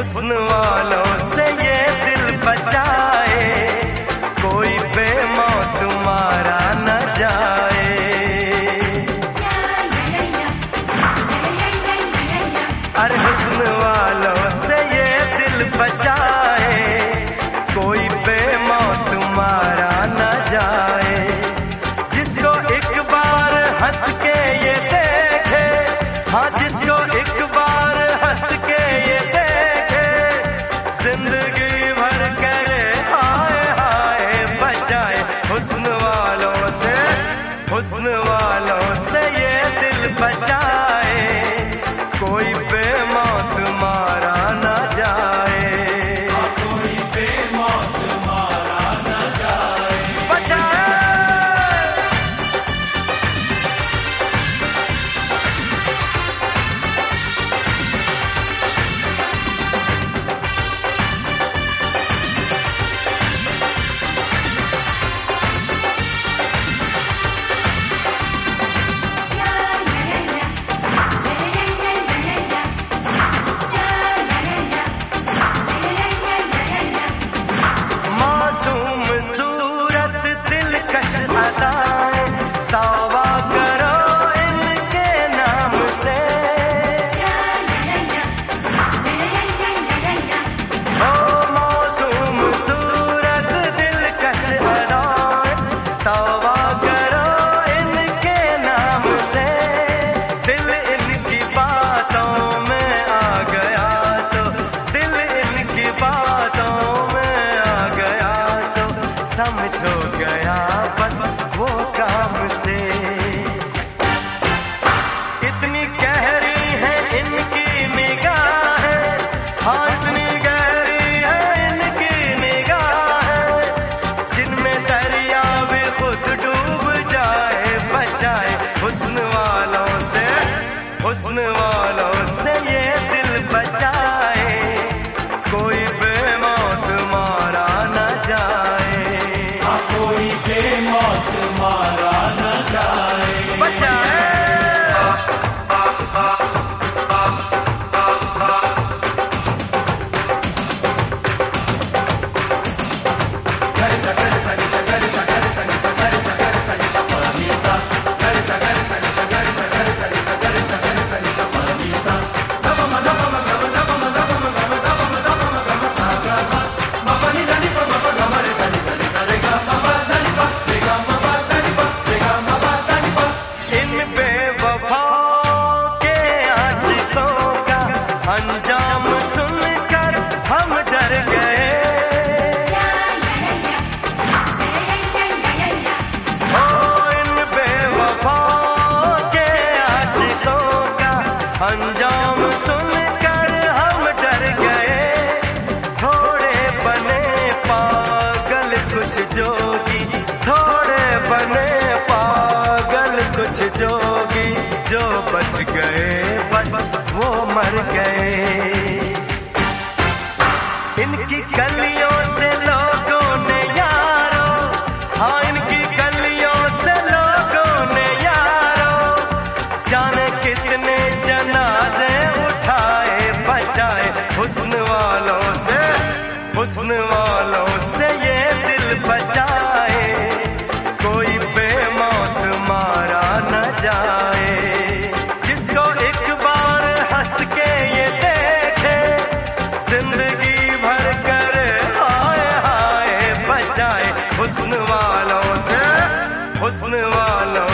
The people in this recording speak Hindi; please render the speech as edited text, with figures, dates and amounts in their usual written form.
हुस्न वालों से ये दिल बचाए, कोई बेमौत मारा न जाए। अरे हुस्न वालों से ये दिल बचाए, कोई बेमौत मारा न जाए। जिसको एक बार हंस के ये देखे, हाँ जिसको एक बार हंस के ये देखे, जिंदगी भर करे हाय हाय बचाए। हुस्न वालों से ये दिल बचाए, कोई बेमौत मारा न जाए। कोई बेमौत मारा न जाए। बचाए। तौबा करो इनके नाम से, ओ मौसूम सूरत दिलकश अदाएं, तौबा करो इनके नाम से। दिल इनकी बातों में आ गया तो, दिल इनकी बातों में आ गया तो, समझो गया बस वो काम से। इतनी गहरी है इनकी निगाहें, हाँ इतनी गहरी है इनकी निगाहें, जिनमें दरिया भी खुद डूब जाए। बचाए हुस्न वालों से ये दिल बचाए, कोई बेमौत मारा न जाए। कोई बेमौत मारा न जाए। बचाए। अंजाम सुनकर हम डर गए, ओ इन बेवफाओं के आशिकों का अंजाम सुनकर हम डर गए। थोड़े बने पागल कुछ जोगी, थोड़े बने पागल कुछ जोगी, जो बच गए बस वो मर गए। इनकी गलियों से लोगों ने यारो, हाँ इनकी गलियों से लोगों ने यारो, जाने कितने जनाजे उठाए। बचाए हुस्न वालों से ये दिल बचाए, कोई बेमौत मारा न जाए। जिसको एक बार हंस के ये देखे, जिंदगी भर करे हाय हाय बचाए। हुस्न वालों